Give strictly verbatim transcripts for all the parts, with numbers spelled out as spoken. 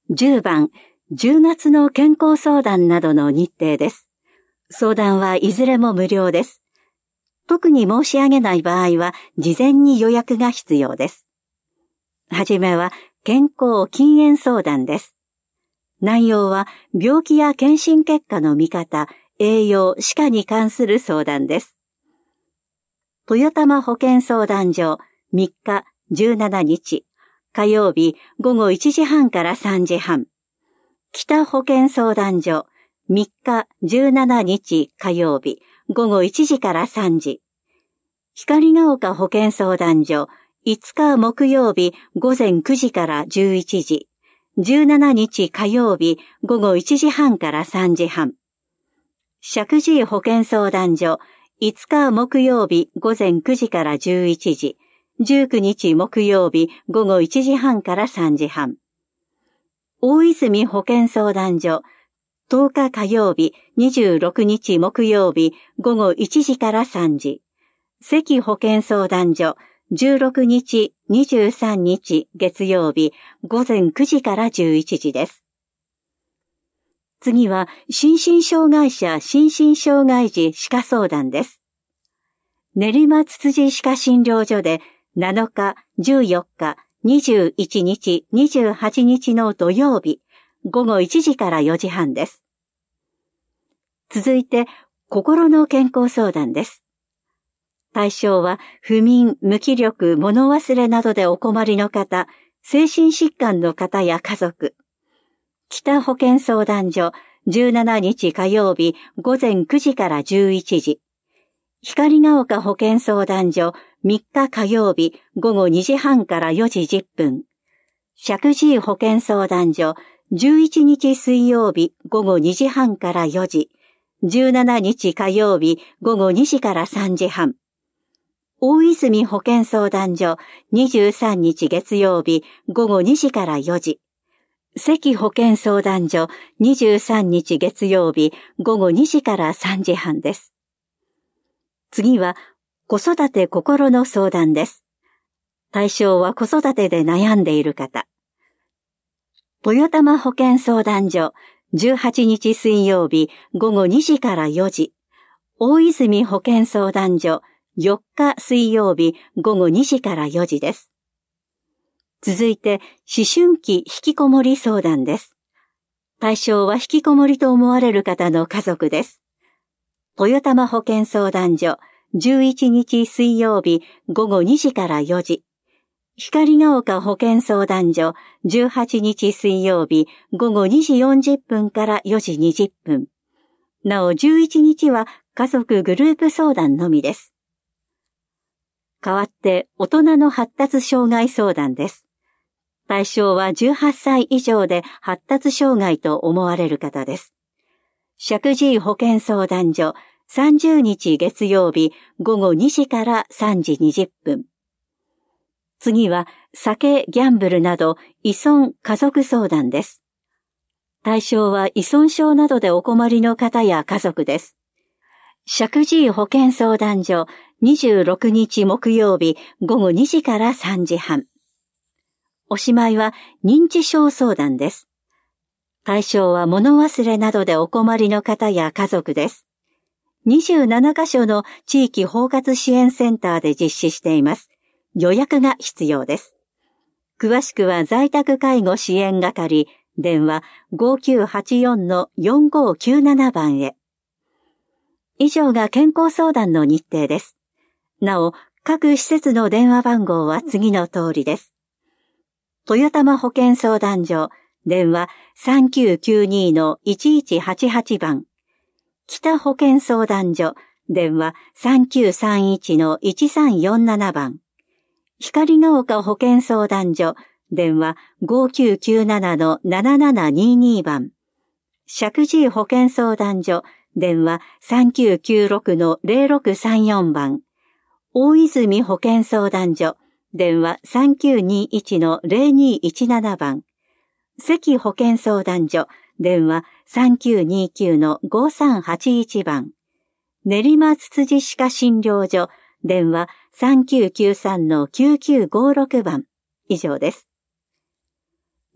じゅうばん、じゅうがつの健康相談などの日程です。相談はいずれも無料です。特に申し上げない場合は、事前に予約が必要です。はじめは、健康禁煙相談です。内容は、病気や検診結果の見方、栄養、歯科に関する相談です。豊玉保健相談所、みっか、じゅうしちにち、火曜日ごごいちじはんからさんじはん。北保健相談所、みっか、じゅうしちにち火曜日ごごいちじからさんじ。光が丘保健相談所、いつか木曜日ごぜんくじからじゅういちじ。じゅうしちにち火曜日ごごいちじはんからさんじはん。石神井保健相談所、いつか木曜日ごぜんくじからじゅういちじ。じゅうくにち木曜日ごごいちじはんからさんじはん。大泉保健相談所、とおか火曜日にじゅうろくにち木曜日ごごいちじからさんじ。関保健相談所、じゅうろくにち、にじゅうさんにち月曜日ごぜんくじからじゅういちじです。次は、心身障害者心身障害児歯科相談です。練馬つつじ歯科診療所でなのか、じゅうよっか、にじゅういちにち、にじゅうはちにちの土曜日、ごごいちじからよじはんです。続いて、心の健康相談です。対象は、不眠、無気力、物忘れなどでお困りの方、精神疾患の方や家族。北保健相談所、じゅうしちにち火曜日、ごぜんくじからじゅういちじ。光が丘保健相談所、みっか火曜日、ごごにじはんからよじじゅっぷん。石神井保健相談所、じゅういちにち水曜日、ごごにじはんからよじ。じゅうしちにち火曜日、ごごにじからさんじはん。大泉保健相談所、にじゅうさんにち月曜日、ごごにじからよじ。関保健相談所、にじゅうさんにち月曜日、ごごにじからさんじはんです。次は、子育て心の相談です。対象は子育てで悩んでいる方。豊玉保健相談所、じゅうはちにち水曜日、ごごにじからよじ。大泉保健相談所、よっか水曜日、ごごにじからよじです。続いて、思春期引きこもり相談です。対象は引きこもりと思われる方の家族です。豊玉保健相談所、じゅういちにち水曜日、ごごにじからよじ。光が丘保健相談所、じゅうはちにち水曜日、ごごにじよんじゅっぷんからよじにじゅっぷん。なお、じゅういちにちは家族グループ相談のみです。代わって、大人の発達障害相談です。対象はじゅうはっさい以上で発達障害と思われる方です。石神井保健相談所、さんじゅうにち月曜日、ごごにじからさんじにじゅっぷん。次は、酒、ギャンブルなど依存家族相談です。対象は依存症などでお困りの方や家族です。石神井保健相談所、にじゅうろくにち木曜日、ごごにじからさんじはん。おしまいは認知症相談です。対象は物忘れなどでお困りの方や家族です。にじゅうななかしょの地域包括支援センターで実施しています。予約が必要です。詳しくは在宅介護支援係、電話 ごきゅうはちよんのよんごきゅうなな 番へ。以上が健康相談の日程です。なお、各施設の電話番号は次の通りです。豊玉保健相談所、電話 さんきゅうきゅうにのいちいちはちはち 番。北保健相談所、電話 さんきゅうさんいちのいちさんよんなな 番。光が丘保健相談所、電話 ごきゅうきゅうななのななななにに 番。石神井保健相談所、電話 さんきゅうきゅうろくのぜろろくさんよん 番。大泉保健相談所、電話 さんきゅうにいちのぜろにいちなな 番。関保健相談所、電話 さんきゅうにきゅうのごさんはちいち 番。練馬つつじ歯科診療所、電話 さんきゅうきゅうさんのきゅうきゅうごろく 番。以上です。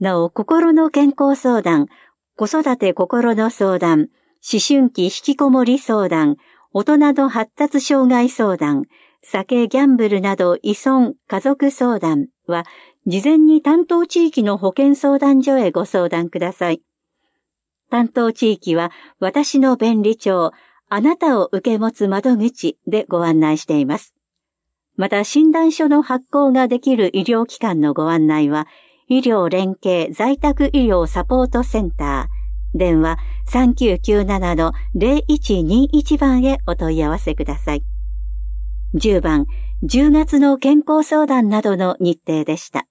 なお、心の健康相談、子育て心の相談、思春期引きこもり相談、大人の発達障害相談、酒、ギャンブルなど依存、家族相談は、事前に担当地域の保健相談所へご相談ください。担当地域は、私の便利帳、あなたを受け持つ窓口でご案内しています。また、診断書の発行ができる医療機関のご案内は、医療連携在宅医療サポートセンター、電話 さんきゅうきゅうななのゼロいちにいち 番へお問い合わせください。じゅうばん、じゅうがつの健康相談などの日程でした。